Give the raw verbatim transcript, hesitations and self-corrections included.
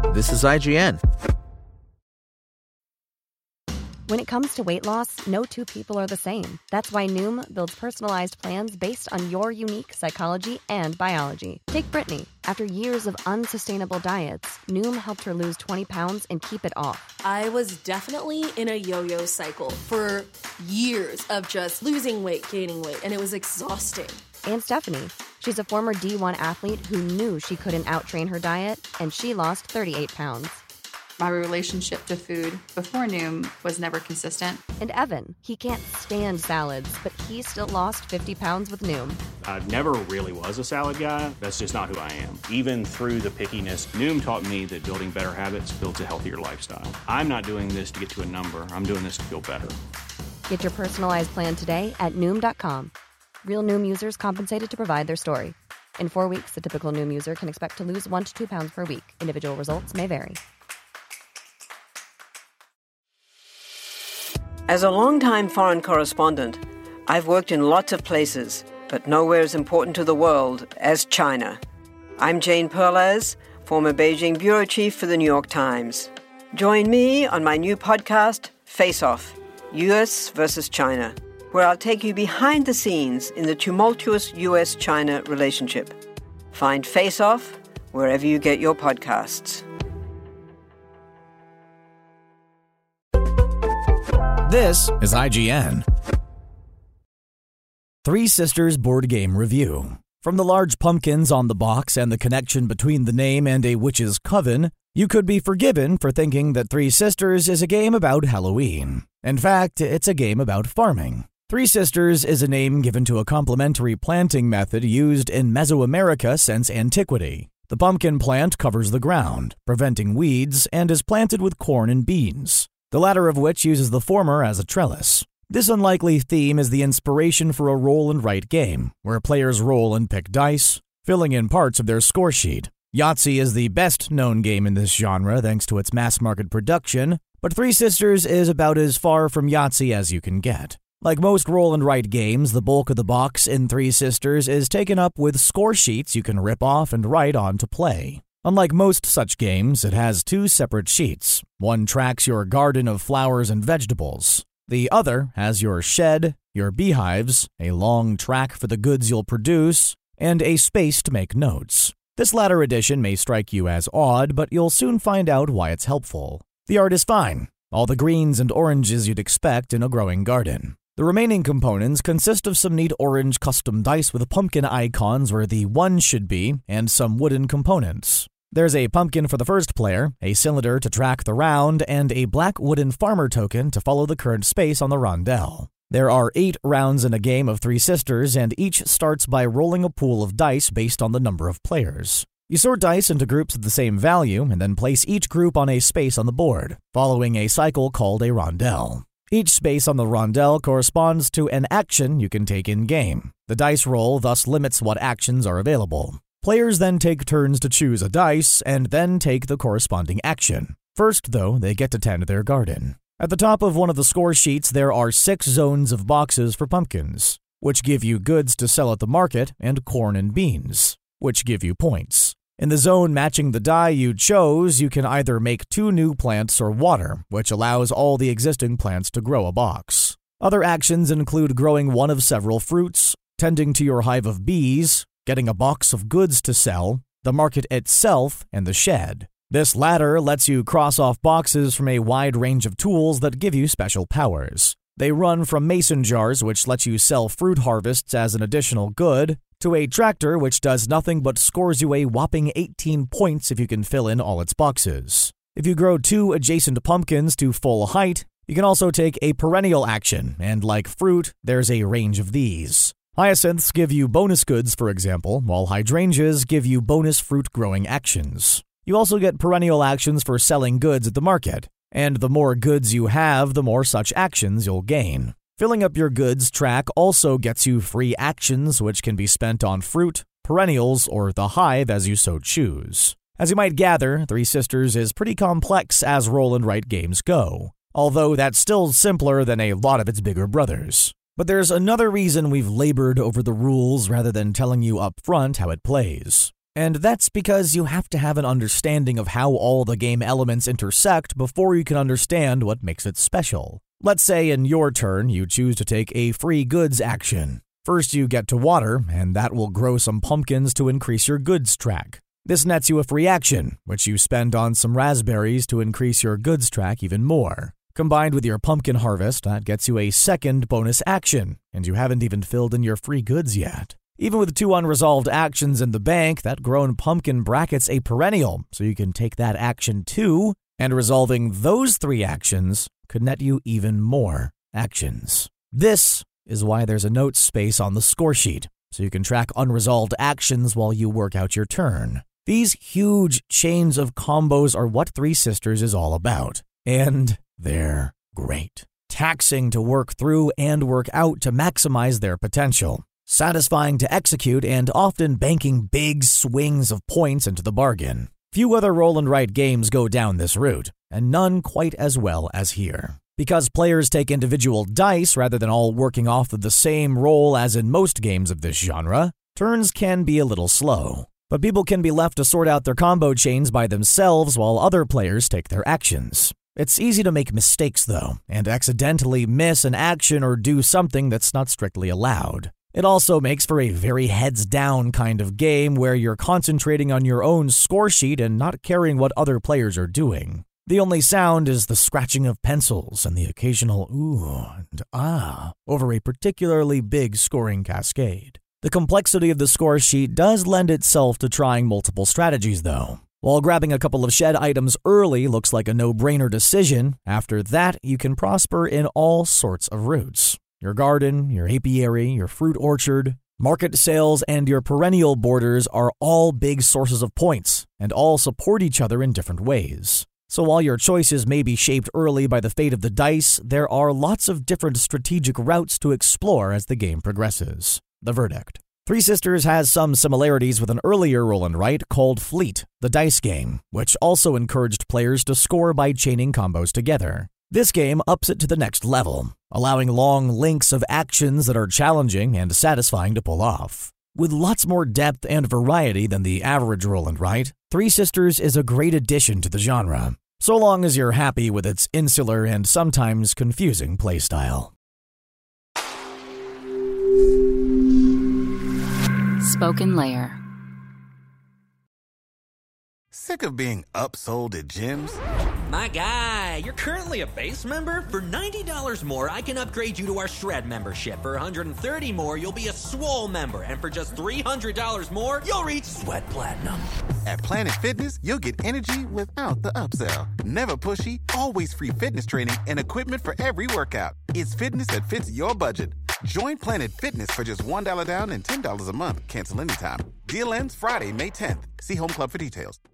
This is I G N. When it comes to weight loss, no two people are the same. That's why Noom builds personalized plans based on your unique psychology and biology. Take Brittany. After years of unsustainable diets, Noom helped her lose twenty pounds and keep it off. I was definitely in a yo-yo cycle for years of just losing weight, gaining weight, and it was exhausting. And Stephanie. She's a former D one athlete who knew she couldn't out-train her diet, and she lost thirty-eight pounds. My relationship to food before Noom was never consistent. And Evan, he can't stand salads, but he still lost fifty pounds with Noom. I never really was a salad guy. That's just not who I am. Even through the pickiness, Noom taught me that building better habits builds a healthier lifestyle. I'm not doing this to get to a number. I'm doing this to feel better. Get your personalized plan today at Noom dot com. Real Noom users compensated to provide their story. In four weeks, the typical Noom user can expect to lose one to two pounds per week. Individual results may vary. As a longtime foreign correspondent, I've worked in lots of places, but nowhere as important to the world as China. I'm Jane Perlez, former Beijing bureau chief for the New York Times. Join me on my new podcast, Face Off, U S versus China, where I'll take you behind the scenes in the tumultuous U S China relationship. Find Face Off wherever you get your podcasts. This is I G N. Three Sisters Board Game Review. From the large pumpkins on the box and the connection between the name and a witch's coven, you could be forgiven for thinking that Three Sisters is a game about Halloween. In fact, it's a game about farming. Three Sisters is a name given to a complementary planting method used in Mesoamerica since antiquity. The pumpkin plant covers the ground, preventing weeds, and is planted with corn and beans, the latter of which uses the former as a trellis. This unlikely theme is the inspiration for a roll and write game, where players roll and pick dice, filling in parts of their score sheet. Yahtzee is the best-known game in this genre thanks to its mass-market production, but Three Sisters is about as far from Yahtzee as you can get. Like most roll and write games, the bulk of the box in Three Sisters is taken up with score sheets you can rip off and write on to play. Unlike most such games, it has two separate sheets. One tracks your garden of flowers and vegetables. The other has your shed, your beehives, a long track for the goods you'll produce, and a space to make notes. This latter edition may strike you as odd, but you'll soon find out why it's helpful. The art is fine, all the greens and oranges you'd expect in a growing garden. The remaining components consist of some neat orange custom dice with pumpkin icons where the one should be, and some wooden components. There's a pumpkin for the first player, a cylinder to track the round, and a black wooden farmer token to follow the current space on the rondel. There are eight rounds in a game of Three Sisters, and each starts by rolling a pool of dice based on the number of players. You sort dice into groups of the same value, and then place each group on a space on the board, following a cycle called a rondel. Each space on the rondel corresponds to an action you can take in-game. The dice roll thus limits what actions are available. Players then take turns to choose a dice, and then take the corresponding action. First, though, they get to tend their garden. At the top of one of the score sheets, there are six zones of boxes for pumpkins, which give you goods to sell at the market, and corn and beans, which give you points. In the zone matching the die you chose, you can either make two new plants or water, which allows all the existing plants to grow a box. Other actions include growing one of several fruits, tending to your hive of bees, getting a box of goods to sell, the market itself, and the shed. This latter lets you cross off boxes from a wide range of tools that give you special powers. They run from mason jars, which let you sell fruit harvests as an additional good, to a tractor which does nothing but scores you a whopping eighteen points if you can fill in all its boxes. If you grow two adjacent pumpkins to full height, you can also take a perennial action, and like fruit, there's a range of these. Hyacinths give you bonus goods, for example, while hydrangeas give you bonus fruit-growing actions. You also get perennial actions for selling goods at the market, and the more goods you have, the more such actions you'll gain. Filling up your goods track also gets you free actions which can be spent on fruit, perennials, or the hive as you so choose. As you might gather, Three Sisters is pretty complex as roll and write games go, although that's still simpler than a lot of its bigger brothers. But there's another reason we've labored over the rules rather than telling you up front how it plays. And that's because you have to have an understanding of how all the game elements intersect before you can understand what makes it special. Let's say in your turn you choose to take a free goods action. First you get to water, and that will grow some pumpkins to increase your goods track. This nets you a free action, which you spend on some raspberries to increase your goods track even more. Combined with your pumpkin harvest, that gets you a second bonus action, and you haven't even filled in your free goods yet. Even with two unresolved actions in the bank, that grown pumpkin brackets a perennial, so you can take that action too, and resolving those three actions could net you even more actions. This is why there's a notes space on the score sheet, so you can track unresolved actions while you work out your turn. These huge chains of combos are what Three Sisters is all about, and they're great. Taxing to work through and work out to maximize their potential. Satisfying to execute and often banking big swings of points into the bargain. Few other roll and write games go down this route, and none quite as well as here. Because players take individual dice rather than all working off of the same roll as in most games of this genre, turns can be a little slow. But people can be left to sort out their combo chains by themselves while other players take their actions. It's easy to make mistakes though, and accidentally miss an action or do something that's not strictly allowed. It also makes for a very heads-down kind of game where you're concentrating on your own score sheet and not caring what other players are doing. The only sound is the scratching of pencils and the occasional ooh and ah over a particularly big scoring cascade. The complexity of the score sheet does lend itself to trying multiple strategies though. While grabbing a couple of shed items early looks like a no-brainer decision, after that you can prosper in all sorts of routes. Your garden, your apiary, your fruit orchard, market sales, and your perennial borders are all big sources of points, and all support each other in different ways. So while your choices may be shaped early by the fate of the dice, there are lots of different strategic routes to explore as the game progresses. The verdict. Three Sisters has some similarities with an earlier roll and write called Fleet, the dice game, which also encouraged players to score by chaining combos together. This game ups it to the next level, allowing long links of actions that are challenging and satisfying to pull off. With lots more depth and variety than the average roll and write, Three Sisters is a great addition to the genre, so long as you're happy with its insular and sometimes confusing playstyle. Spoken Layer. Sick of being upsold at gyms? My guy, you're currently a base member? For ninety dollars more, I can upgrade you to our Shred membership. For one hundred thirty dollars more, you'll be a Swole member. And for just three hundred dollars more, you'll reach Sweat Platinum. At Planet Fitness, you'll get energy without the upsell. Never pushy, always free fitness training and equipment for every workout. It's fitness that fits your budget. Join Planet Fitness for just one dollar down and ten dollars a month. Cancel anytime. Deal ends Friday, May tenth. See Home Club for details.